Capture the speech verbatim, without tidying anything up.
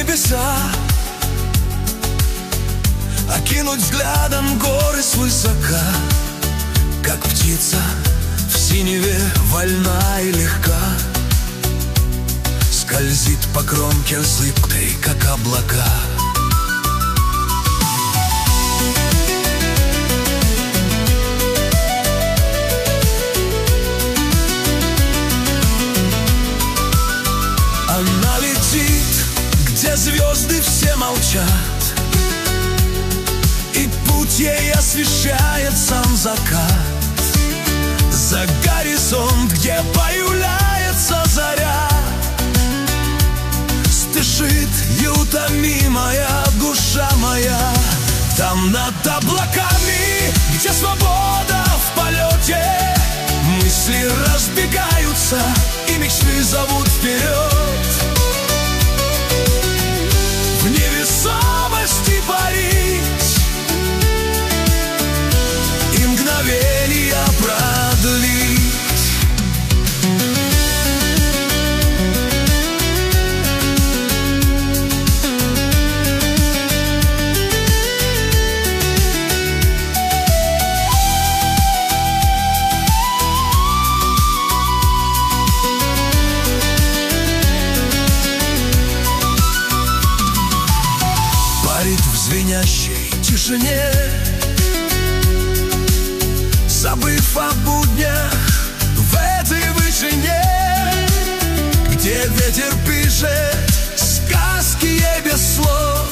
небеса, окинуть взглядом горы свысока, как птица в синеве вольна и легка, скользит по кромке зыбкой, как облака. Она летит, где звезды все молчат, и путь ей освещает сам закат. За горизонт, где появляется заря, спешит неутомимая душа моя. Там над облаками, где свобода в полете, мысли разбегаются и мечты зовут вперед. В невесомости парить и мгновения продлить. В звенящей тишине, забыв о буднях в этой вышине, где ветер пишет сказки ей без слов.